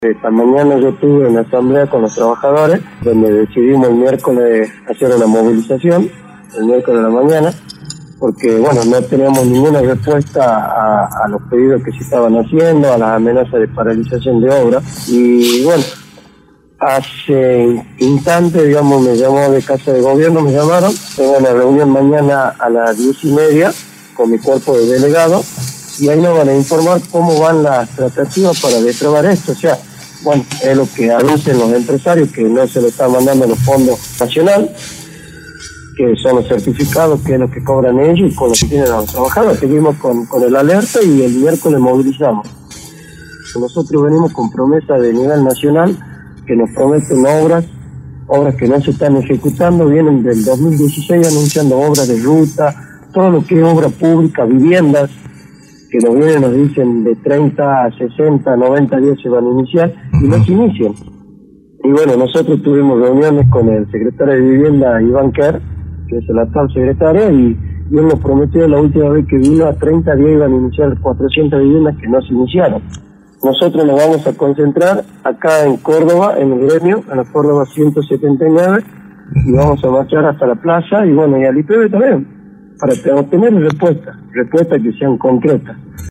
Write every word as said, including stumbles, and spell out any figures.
Esta mañana yo tuve una asamblea con los trabajadores donde decidimos el miércoles hacer una movilización, el miércoles de la mañana, porque bueno, no teníamos ninguna respuesta a, a los pedidos que se estaban haciendo, a las amenazas de paralización de obras. Y bueno, hace instantes, digamos, me llamó de Casa de Gobierno, me llamaron, tengo una reunión mañana a las diez y media con mi cuerpo de delegado, y ahí nos van a informar cómo van las tratativas para destrabar esto. O sea, bueno, es lo que anuncian los empresarios, que no se le están mandando los fondos nacionales, que son los certificados, que es lo que cobran ellos y con lo que tienen los trabajadores. Seguimos con, con el alerta y el miércoles movilizamos. Nosotros venimos con promesas de nivel nacional que nos prometen obras, obras que no se están ejecutando, vienen del dos mil dieciséis anunciando obras de ruta, todo lo que es obra pública, viviendas, que nos vienen, nos dicen de treinta a sesenta, noventa días se van a iniciar y no se inician. Y bueno, nosotros tuvimos reuniones con el secretario de Vivienda, Iván Kerr, que es el actual secretario, y, y él nos prometió la última vez que vino a treinta días iban a iniciar cuatrocientas viviendas que no se iniciaron. Nosotros nos vamos a concentrar acá en Córdoba, en el gremio, en la Córdoba ciento setenta y nueve, y vamos a marchar hasta la plaza, y bueno, y al I P B también, para obtener respuestas, respuestas que sean concretas.